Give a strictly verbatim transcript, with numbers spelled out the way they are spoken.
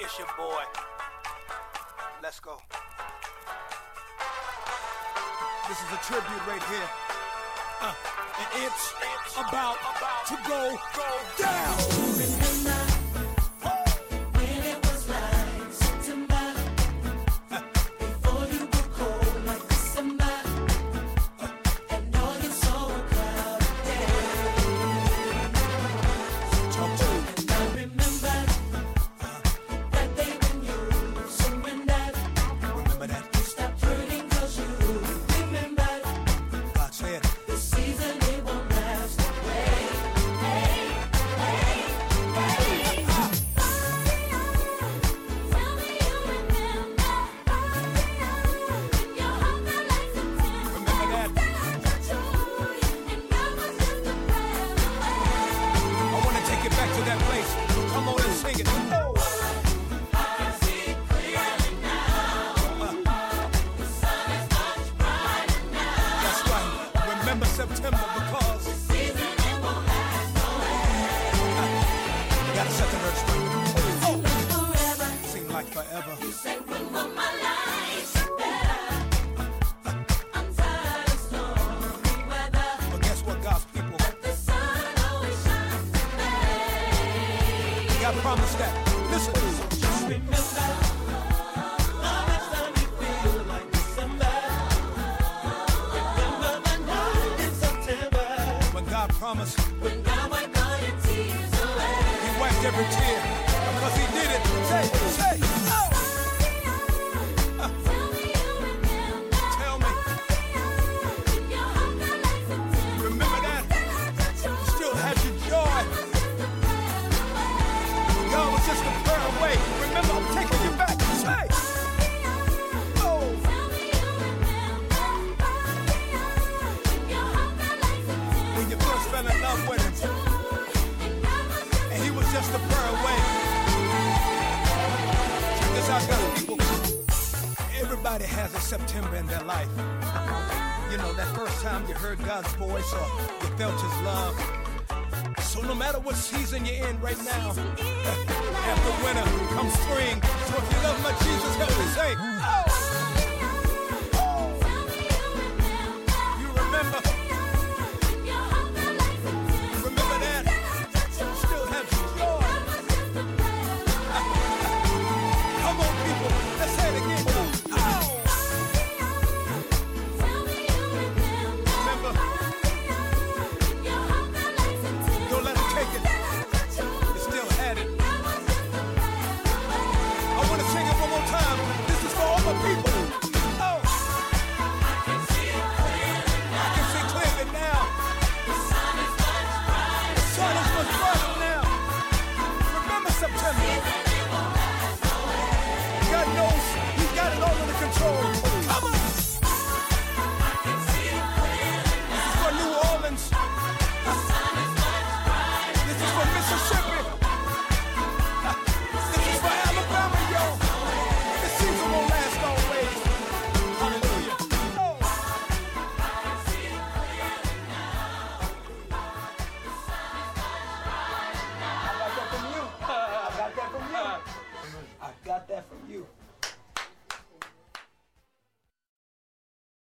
It's your boy. Let's go. This is a tribute right here. Uh, and it's, it's about, about to go, go down. Remember when it was like September, uh, before you were cold like December, uh, and all you saw were cloudy days. Talk to me. And I remember uh, that day when you surrendered. Remember that? You stopped hurting 'cause you remembered. God said. The season it won't last away. Hey, hey, hey. Tell me you remember. Your heart felt like September. Remember that? And I was just a prayer away. I want to take it back to that place. So come on and sing it. Oh. I see clearly now. The sun is much brighter now. That's right. Remember September because The season it won't last away. got to set the verse straight. Oh. Forever. Seem like forever. You say when will my life better? I'm tired of stormy weather. But guess what, God's people? The sun always shines today. God promised that. Listen. Just remember, the next time you feel like December, remember the night in September, When God promised, when God wiped all your tears away. He wiped every tear because He did it. Say, say, oh. Tell me you remember. Tell me, Your heart felt like September. remember that? Still had your joy. God was just a prayer away. Remember, I'm taking you back. Say, oh. When you first fell in love with Him, and He was just a prayer away. Check this out, God's people. Everybody has a September in their life. You know, that first time you heard God's voice or you felt His love. So no matter what season you're in right now, after winter comes spring. So if you love my Jesus, help me say, oh.